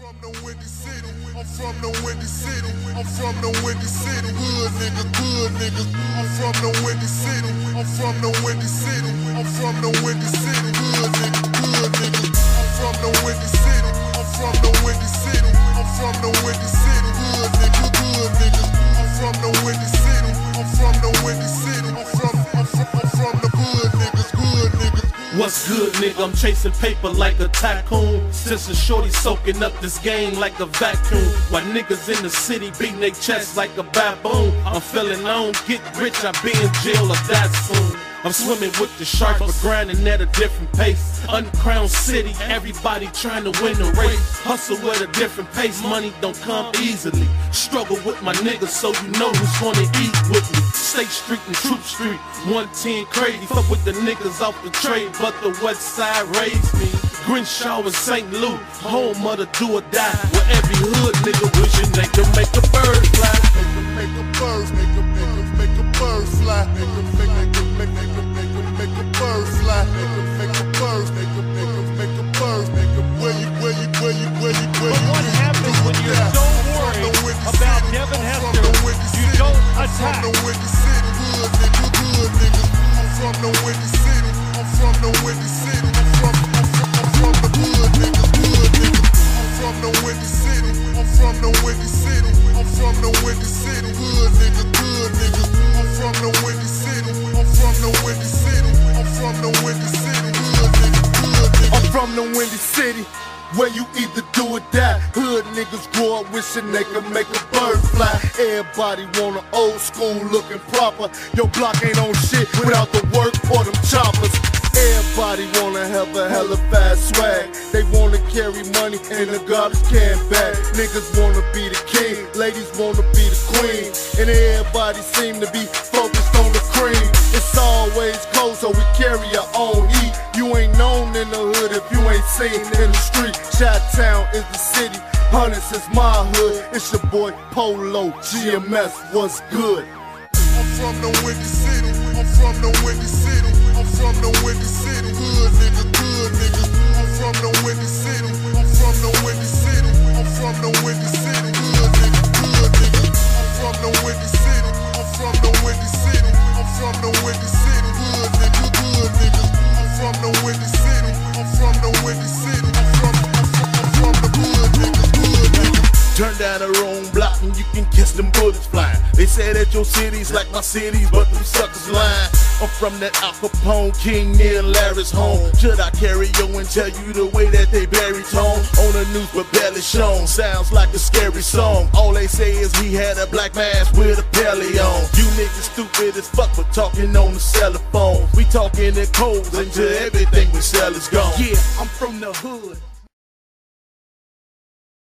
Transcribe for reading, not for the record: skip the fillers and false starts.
from the Windy City. I'm from the Windy City. I'm from the Windy City. Good niggas, good niggas. I'm from the Windy City. I'm from the Windy City. I'm from the Windy City. Good niggas, good niggas. I'm from the Windy City. I'm from the Windy City. I'm from the Windy City. Good niggas, good niggas. I'm from the Windy City. I'm from the Windy City. I'm from the good niggas, good niggas. What's good, nigga? I'm chasing paper like a tycoon. Since a shorty soaking up this game like a vacuum. While niggas in the city beating their chests like a baboon. I'm feeling I don't get rich, I be in jail or die soon. I'm swimming with the sharks, but grinding at a different pace. Uncrowned city, everybody trying to win the race. Hustle at a different pace, money don't come easily. Struggle with my niggas, so you know who's gonna eat with me. State Street and Troop Street, 110 crazy. Fuck with the niggas off the trade, but the west side raised me. Grinshaw and St. Louis, home of the do or die. Where every hood nigga wishing they could make a bird fly. Make a bird, make a bird fly. Make a bird fly. Make a bird, where you. But what happens when you're so worried about Devin Hester? You don't attack. I'm from the Windy City, good niggas, good niggas. I'm from the Windy City. I'm from the Windy City. I'm from the good niggas, good niggas. I'm from the Windy City. I'm from the Windy City. I'm from the Windy City, good niggas, good niggas. I'm from the Windy City. I'm from the Windy City. I'm from the Windy City, good niggas, good niggas. I'm from the Windy City, where you either do or die. Hood niggas grow up wishing they could make a bird fly. Everybody want an old school looking proper. Your block ain't on shit without the work or them choppers. Everybody wanna have a hella fast swag. They wanna carry money in a garbage can bag. Niggas wanna be the king, ladies wanna be the queen, and everybody seem to be focused on the cream. It's always cold, so we carry our own heat. You ain't known in the hood if you ain't seen in the street. Chi-Town is the city, Hundreds is my hood. It's your boy Polo, GMS, what's good? I'm from the Windy City. I'm from the Windy City. I'm from the Windy City. Good niggas, good niggas. I'm from the Windy City. I'm from the Windy City. I'm from the Windy City. Good niggas, good niggas. I'm from the Windy City. I'm from the Windy City. I'm from the Windy City. Good niggas, good niggas. I'm from the Windy City. I'm from the Windy City. I'm from the good niggas, good niggas. Turn down the wrong block and you can catch them bullets flying. They say that your city's like my cities, but them suckers lying. I'm from that Al Capone King near Larry's home. Should I carry you and tell you the way that they bury Tone? On the news but barely shown, sounds like a scary song. All they say is he had a black mask with a belly on. You niggas stupid as fuck for talking on the cell phone. We talking in codes until everything we sell is gone. Yeah, I'm from the hood.